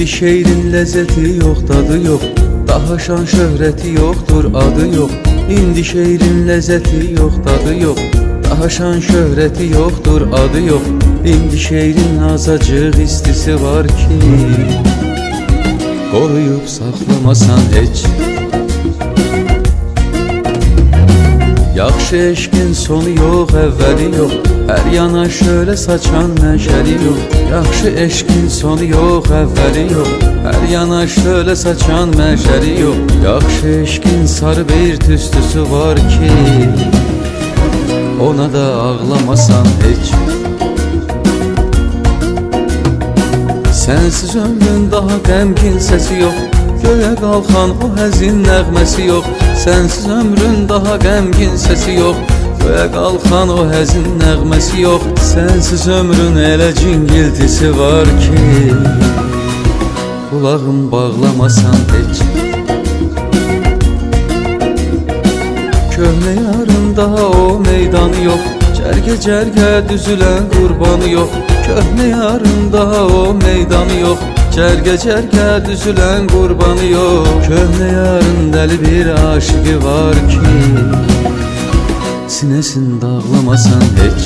İndi şehrin lezzeti yok, tadı yok. Daha şan şöhreti yoktur, adı yok. İndi şehrin lezzeti yok, tadı yok. Daha şan şöhreti yoktur, adı yok. İndi şehrin azacık istisi var ki koruyup saklamasan hiç. Yaxşı eşkin sonu yok, evveli yok. Her yana şöyle saçan neşeli yok. Yaxşı eşkin sonu yok, evveli yok. Her yana şöyle saçan meşeli yok. Yaxşı eşkin sarı bir tüstüsü var ki ona da ağlamasan hiç. Sensiz ömrün daha qəmgin sesi yok. Göğe qalxan o həzin nəğməsi yok. Sensiz ömrün daha qəmgin sesi yok. Göğe qalxan o həzin nəğməsi yok. Sensiz ömrün elə cingiltisi var ki kulağım bağlamasan heç. Köhnə yarın daha o meydanı yok. Cərgə cərgə düzülən qurbanı yok. Köhnə yarın daha o meydanı yok. Cərgə cərgə düzülən qurbanı yok. Köhnə yarın dəli bir aşığı var ki sinesini dağlamasan heç.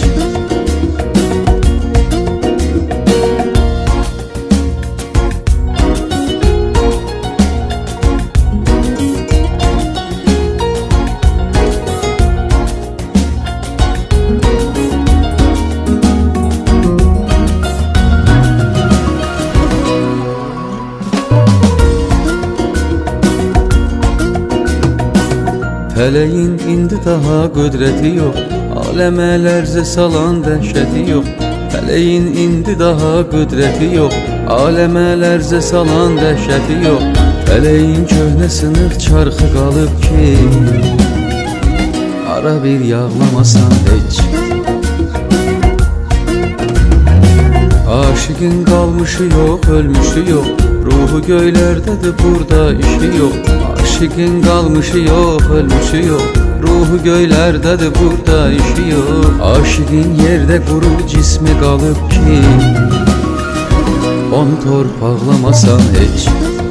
Feleğin indi daha kudreti yok. Aleme lerze salan dehşeti yok. Feleğin indi daha kudreti yok. Aleme lerze salan dehşeti yok. Feleğin köhne sınık çarxı kalıp ki ara bir yağlamasan heç. Aşıkın kalmışı yok, ölmüşü yok. Ruhu göylerdedir, burada işi yok. Aşıkın kalmışı yok, ölmüşü yok. Ruhu göylerdedir, burada işi yok. Aşıkın yerde kuru cismi kalıp ki onu torpaklamasan heç.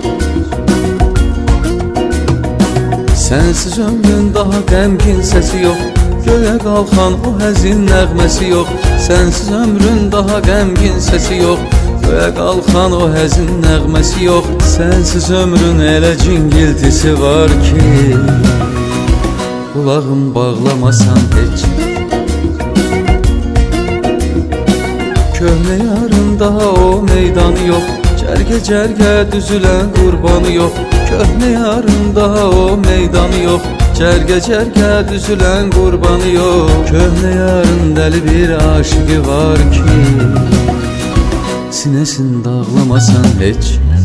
Sensiz ömrün daha qəmgin sesi yok. Göğe qalxan o həzin nəğməsi yok. Sensiz ömrün daha qəmgin sesi yok. Göğe qalxan o həzin nəğməsi yok. Sensiz ömrün elə cingiltisi var ki kulağım bağlamasan heç. Köhnə yarın daha o meydanı yok. Cərgə cərgə düzülən qurbanı yok. Köhnə yarın daha o meydanı yok. Cərgə cərgə düzülən qurbanı yok. Köhnə yarın dəli bir aşığı var ki sinesini dağlamasan heç.